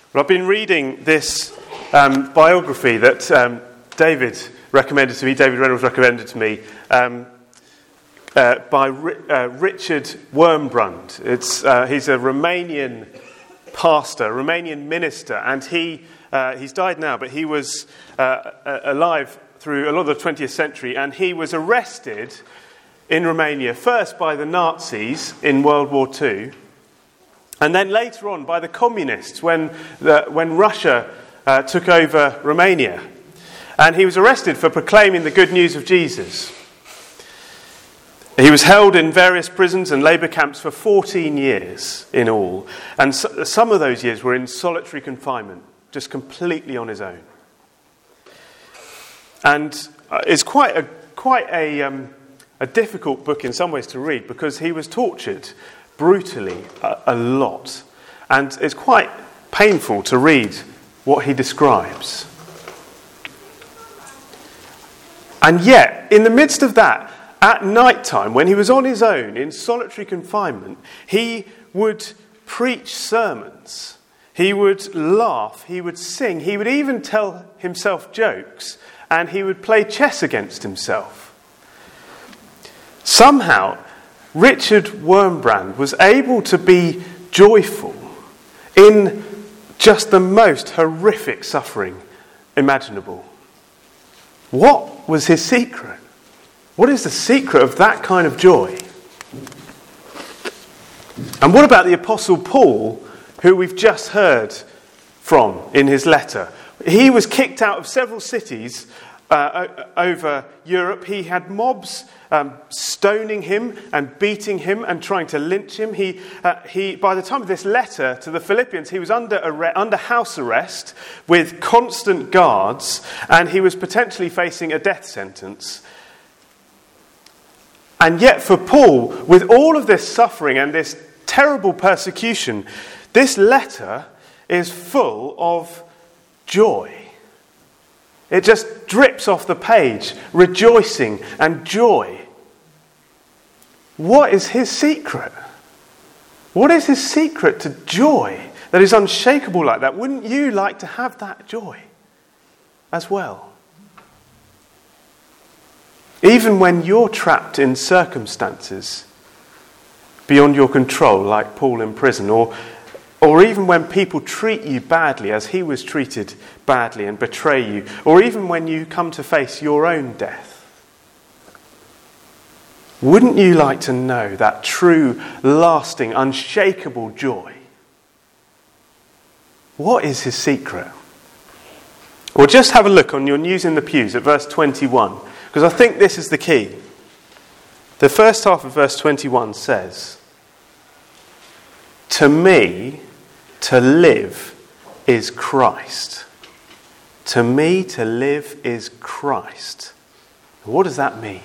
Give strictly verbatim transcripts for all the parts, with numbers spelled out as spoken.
Well, I've been reading this um, biography that um, David recommended to me, David Reynolds recommended to me, um, uh, by uh, Richard Wurmbrand. It's, uh, he's a Romanian pastor, Romanian minister, and he uh, he's died now, but he was uh, alive through a lot of the twentieth century, and he was arrested in Romania, first by the Nazis in World War Two, and then later on by the communists when the, when Russia uh, took over Romania. And he was arrested for proclaiming the good news of Jesus. He was held in various prisons and labour camps for fourteen years in all. And so, some of those years were in solitary confinement, just completely on his own. And it's quite a, quite a, um, a difficult book in some ways to read, because he was tortured brutally a, a lot. And it's quite painful to read what he describes. And yet, in the midst of that, at night time, when he was on his own in solitary confinement, he would preach sermons. He would laugh. He would sing. He would even tell himself jokes. And he would play chess against himself. Somehow, Richard Wurmbrand was able to be joyful in just the most horrific suffering imaginable. What was his secret? What is the secret of that kind of joy? And what about the Apostle Paul, who we've just heard from in his letter? He was kicked out of several cities uh, over Europe. He had mobs um, stoning him and beating him and trying to lynch him. He, uh, he, by the time of this letter to the Philippians, he was under arre- under house arrest with constant guards, and he was potentially facing a death sentence. And yet for Paul, with all of this suffering and this terrible persecution, this letter is full of joy. It just drips off the page, rejoicing and joy. What is his secret? What is his secret to joy that is unshakable like that? Wouldn't you like to have that joy as well? Even when you're trapped in circumstances beyond your control, like Paul in prison, or or even when people treat you badly, as he was treated badly, and betray you, or even when you come to face your own death. Wouldn't you like to know that true, lasting, unshakable joy? What is his secret? Well, just have a look on your News in the Pews at verse twenty-one, because I think this is the key. The first half of verse twenty-one says, "To me, to live is Christ." To me, to live is Christ. What does that mean?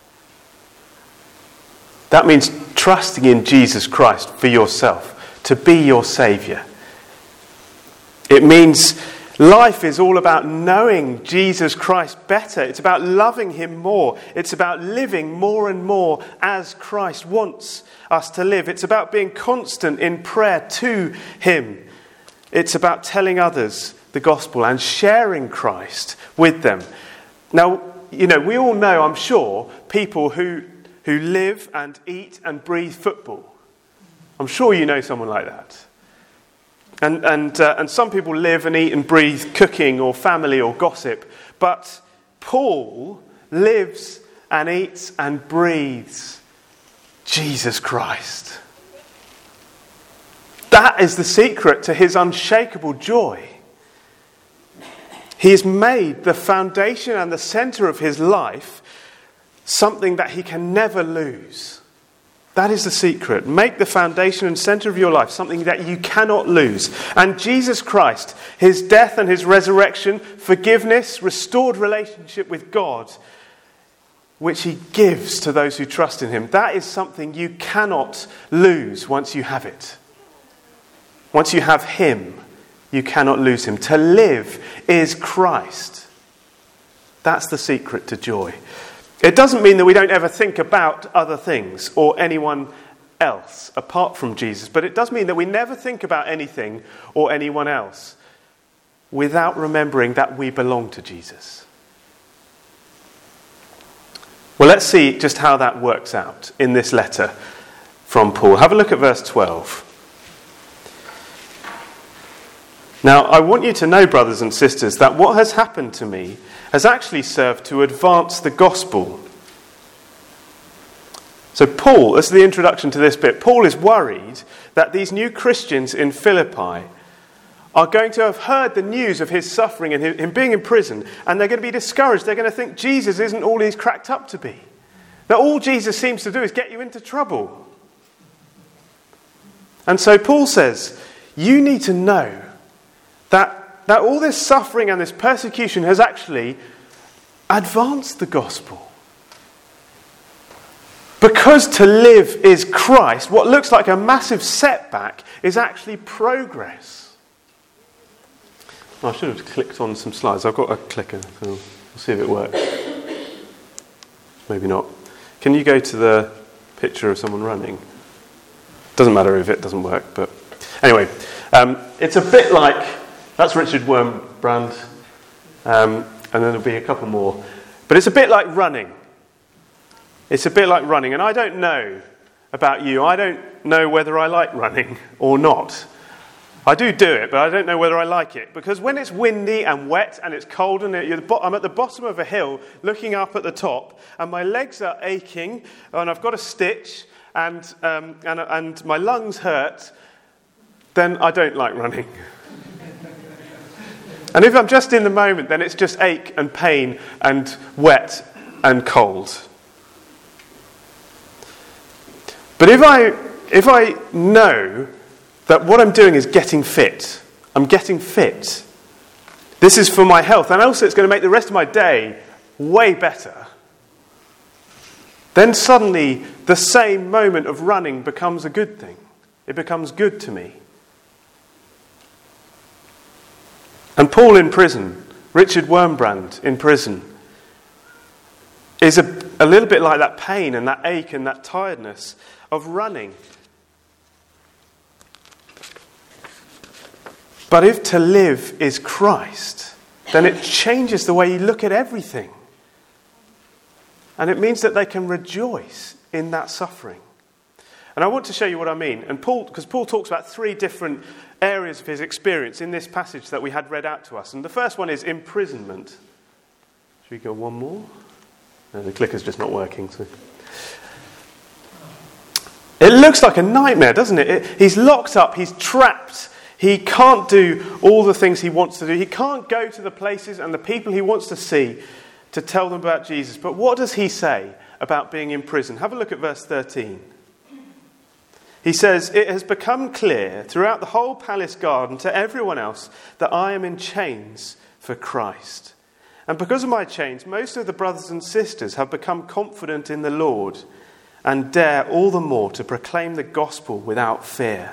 That means trusting in Jesus Christ for yourself, to be your Saviour. It means life is all about knowing Jesus Christ better. It's about loving him more. It's about living more and more as Christ wants us to live. It's about being constant in prayer to him. It's about telling others the gospel and sharing Christ with them. Now, you know, we all know, I'm sure, people who who live and eat and breathe football. I'm sure you know someone like that. And and uh, and some people live and eat and breathe cooking or family or gossip. But Paul lives and eats and breathes Jesus Christ. That is the secret to his unshakable joy. He has made the foundation and the centre of his life something that he can never lose. That is the secret. Make the foundation and centre of your life something that you cannot lose. And Jesus Christ, his death and his resurrection, forgiveness, restored relationship with God, which he gives to those who trust in him, that is something you cannot lose once you have it. Once you have him, you cannot lose him. To live is Christ. That's the secret to joy. It doesn't mean that we don't ever think about other things or anyone else apart from Jesus. But it does mean that we never think about anything or anyone else without remembering that we belong to Jesus. Well, let's see just how that works out in this letter from Paul. Have a look at verse twelve. Now, I want you to know, brothers and sisters, that what has happened to me has actually served to advance the gospel. So Paul, this is the introduction to this bit, Paul is worried that these new Christians in Philippi are going to have heard the news of his suffering and him being in prison, and they're going to be discouraged. They're going to think Jesus isn't all he's cracked up to be. That all Jesus seems to do is get you into trouble. And so Paul says, you need to know that, that all this suffering and this persecution has actually advanced the gospel. Because to live is Christ, what looks like a massive setback is actually progress. I should have clicked on some slides. I've got a clicker. We'll see if it works. Maybe not. Can you go to the picture of someone running? Doesn't matter if it doesn't work, but anyway, um, it's a bit like, that's Richard Wurmbrand, um, and then there'll be a couple more. But it's a bit like running. It's a bit like running, and I don't know about you. I don't know whether I like running or not. I do do it, but I don't know whether I like it. Because when it's windy and wet and it's cold and it, I'm at the bottom of a hill looking up at the top and my legs are aching and I've got a stitch and, um, and, and my lungs hurt, then I don't like running. And if I'm just in the moment, then it's just ache and pain and wet and cold. But if I if I know that what I'm doing is getting fit, I'm getting fit, this is for my health, and also it's going to make the rest of my day way better, then suddenly the same moment of running becomes a good thing. It becomes good to me. And Paul in prison, Richard Wurmbrand in prison, is a, a little bit like that pain and that ache and that tiredness of running. But if to live is Christ, then it changes the way you look at everything. And it means that they can rejoice in that suffering. And I want to show you what I mean. And Paul, because Paul talks about three different areas of his experience in this passage that we had read out to us. And the first one is imprisonment. Should we go one more? No, the clicker's just not working. So. It looks like a nightmare, doesn't it? it? He's locked up, he's trapped. He can't do all the things he wants to do. He can't go to the places and the people he wants to see to tell them about Jesus. But what does he say about being in prison? Have a look at verse thirteen. He says, "It has become clear throughout the whole palace guard and to everyone else that I am in chains for Christ. And because of my chains, most of the brothers and sisters have become confident in the Lord and dare all the more to proclaim the gospel without fear."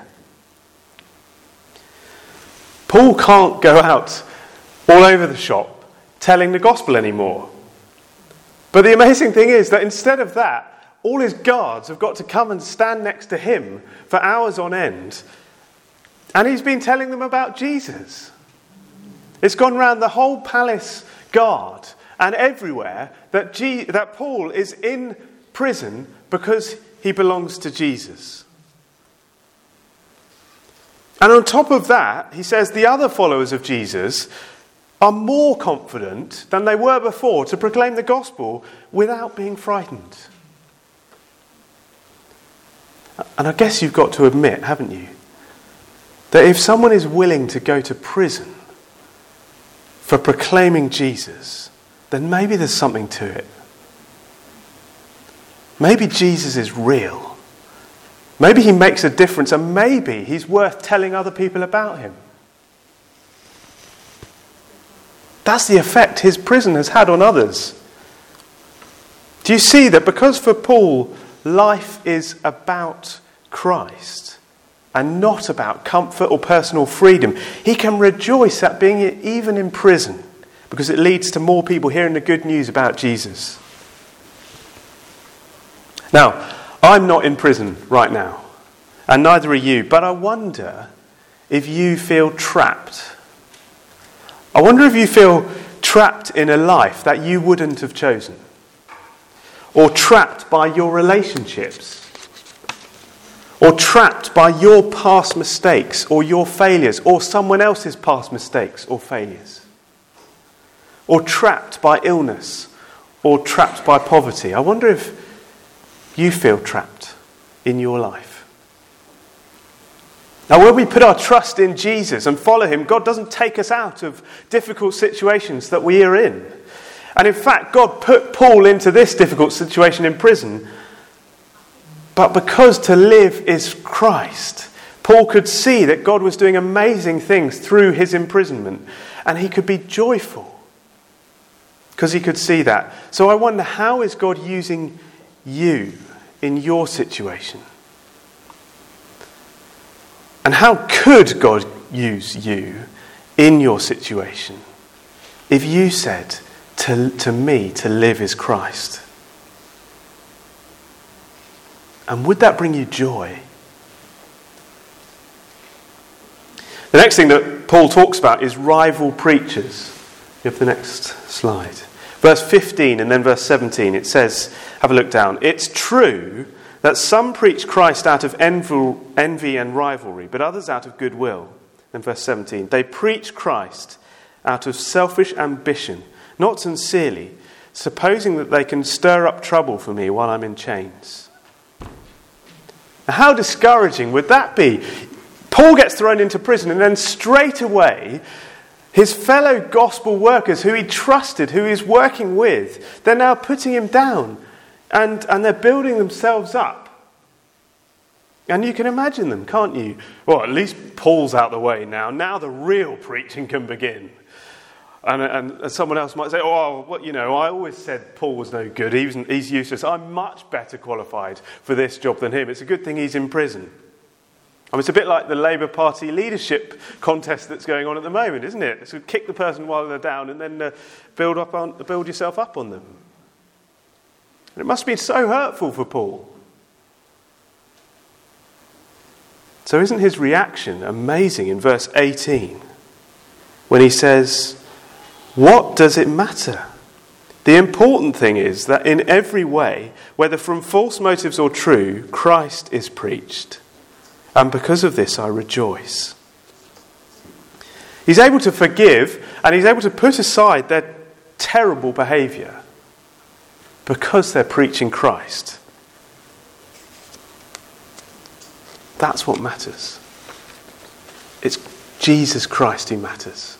Paul can't go out all over the shop telling the gospel anymore. But the amazing thing is that instead of that, all his guards have got to come and stand next to him for hours on end. And he's been telling them about Jesus. It's gone round the whole palace guard and everywhere that, G- that Paul is in prison because he belongs to Jesus. And on top of that, he says the other followers of Jesus are more confident than they were before to proclaim the gospel without being frightened. And I guess you've got to admit, haven't you, that if someone is willing to go to prison for proclaiming Jesus, then maybe there's something to it. Maybe Jesus is real. Maybe he makes a difference, and maybe he's worth telling other people about him. That's the effect his prison has had on others. Do you see that because for Paul, life is about Christ and not about comfort or personal freedom, he can rejoice at being even in prison because it leads to more people hearing the good news about Jesus. Now, I'm not in prison right now, and neither are you, but I wonder if you feel trapped. I wonder if you feel trapped in a life that you wouldn't have chosen, or trapped by your relationships, or trapped by your past mistakes or your failures, or someone else's past mistakes or failures, or trapped by illness, or trapped by poverty. I wonder if you feel trapped in your life. Now, when we put our trust in Jesus and follow him, God doesn't take us out of difficult situations that we are in. And in fact, God put Paul into this difficult situation in prison. But because to live is Christ, Paul could see that God was doing amazing things through his imprisonment. And he could be joyful because he could see that. So I wonder, how is God using you in your situation? And how could God use you in your situation if you said to, to me, to live is Christ? And would that bring you joy? The next thing that Paul talks about is rival preachers. You have the next slide. Verse fifteen and then verse seventeen, it says, have a look down. It's true that some preach Christ out of envy and rivalry, but others out of goodwill. Then verse seventeen, they preach Christ out of selfish ambition, not sincerely, supposing that they can stir up trouble for me while I'm in chains. Now, how discouraging would that be? Paul gets thrown into prison, and then straight away, his fellow gospel workers who he trusted, who he's working with, they're now putting him down. And, and they're building themselves up. And you can imagine them, can't you? Well, at least Paul's out the way now. Now the real preaching can begin. And, and, and someone else might say, oh, well, you know, I always said Paul was no good. He was, he's useless. I'm much better qualified for this job than him. It's a good thing he's in prison. I mean, it's a bit like the Labour Party leadership contest that's going on at the moment, isn't it? So kick the person while they're down and then uh, build, up on, build yourself up on them. It must be so hurtful for Paul. So isn't his reaction amazing in verse eighteen when he says, what does it matter? The important thing is that in every way, whether from false motives or true, Christ is preached. And because of this I rejoice. He's able to forgive and he's able to put aside their terrible behaviour, because they're preaching Christ. That's what matters. It's Jesus Christ who matters.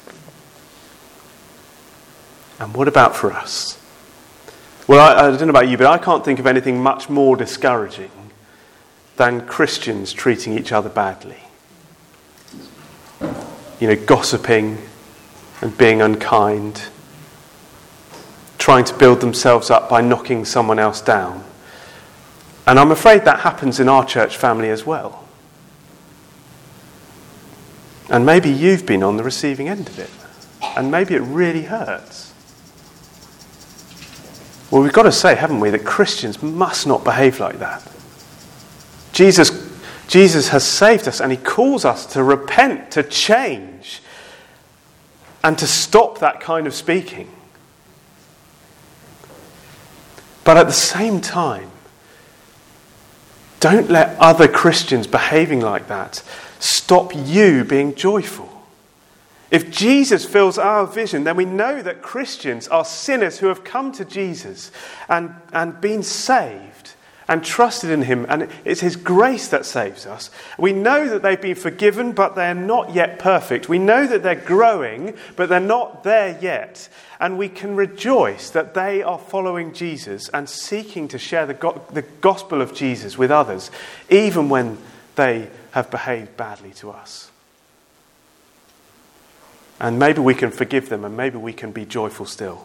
And what about for us? Well, I, I don't know about you, but I can't think of anything much more discouraging than Christians treating each other badly. You know, gossiping and being unkind, trying to build themselves up by knocking someone else down. And I'm afraid that happens in our church family as well. And maybe you've been on the receiving end of it. And maybe it really hurts. Well, we've got to say, haven't we, that Christians must not behave like that. Jesus, Jesus has saved us and he calls us to repent, to change, and to stop that kind of speaking. But at the same time, don't let other Christians behaving like that stop you being joyful. If Jesus fills our vision, then we know that Christians are sinners who have come to Jesus and, and been saved and trusted in him. And it's his grace that saves us. We know that they've been forgiven, but they're not yet perfect. We know that they're growing, but they're not there yet. And we can rejoice that they are following Jesus and seeking to share the, go- the gospel of Jesus with others, even when they have behaved badly to us. And maybe we can forgive them, and maybe we can be joyful still.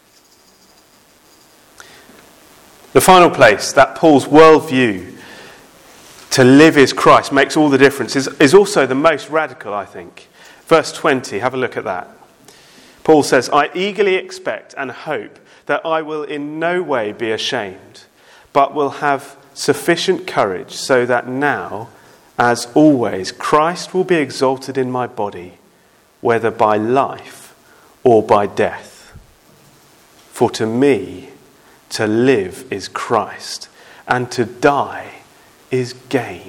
The final place that Paul's worldview to live is Christ makes all the difference is, is also the most radical, I think. Verse twenty, have a look at that. Paul says, I eagerly expect and hope that I will in no way be ashamed, but will have sufficient courage so that now, as always, Christ will be exalted in my body, whether by life or by death. For to me, to live is Christ, and to die is gain.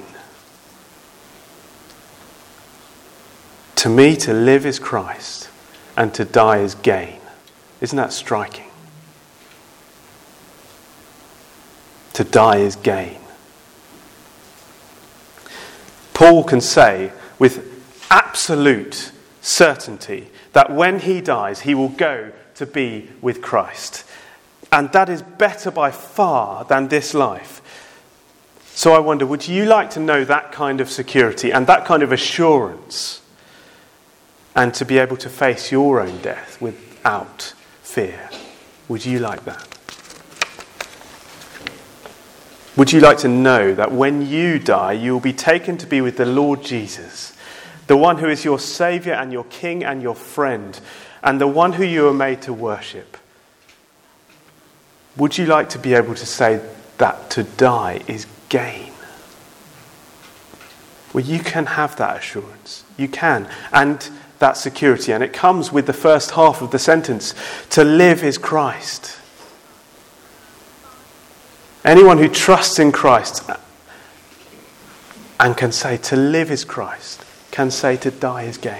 To me, to live is Christ, and to die is gain. Isn't that striking? To die is gain. Paul can say with absolute certainty that when he dies, he will go to be with Christ. And that is better by far than this life. So I wonder, would you like to know that kind of security and that kind of assurance, and to be able to face your own death without fear? Would you like that? Would you like to know that when you die, you will be taken to be with the Lord Jesus, the one who is your Saviour and your King and your friend, and the one who you are made to worship? Would you like to be able to say that to die is gain? Well, you can have that assurance. You can. And that security. And it comes with the first half of the sentence. To live is Christ. Anyone who trusts in Christ and can say to live is Christ, can say to die is gain.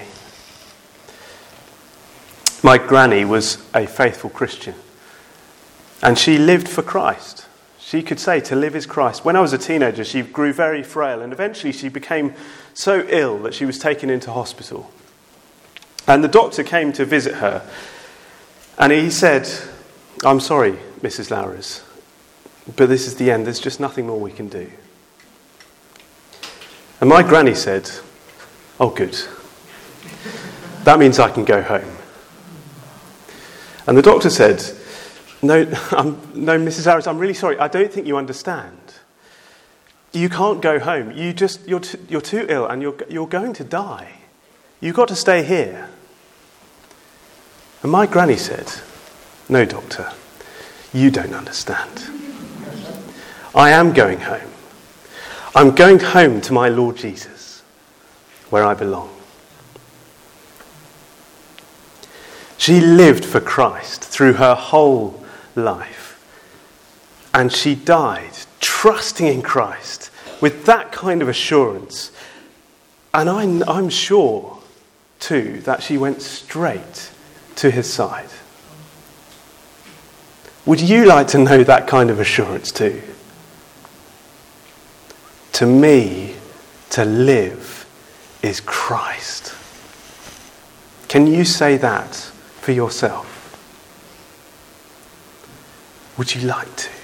My granny was a faithful Christian, and she lived for Christ. She could say to live is Christ. When I was a teenager, she grew very frail, and eventually she became so ill that she was taken into hospital. And the doctor came to visit her, and he said, "I'm sorry, Missus Lowrys, but this is the end. There's just nothing more we can do." And my granny said, "Oh, good. That means I can go home." And the doctor said, No, um, no, Missus Lowrys, I'm really sorry. I don't think you understand. You can't go home. You just you're t- you're too ill, and you're you're going to die. You've got to stay here. And my granny said, "No, doctor, you don't understand. I am going home. I'm going home to my Lord Jesus, where I belong." She lived for Christ through her whole life. And she died trusting in Christ with that kind of assurance. And I, I'm sure, too, that she went straight to his side. Would you like to know that kind of assurance too? To me, to live is Christ. Can you say that for yourself? Would you like to?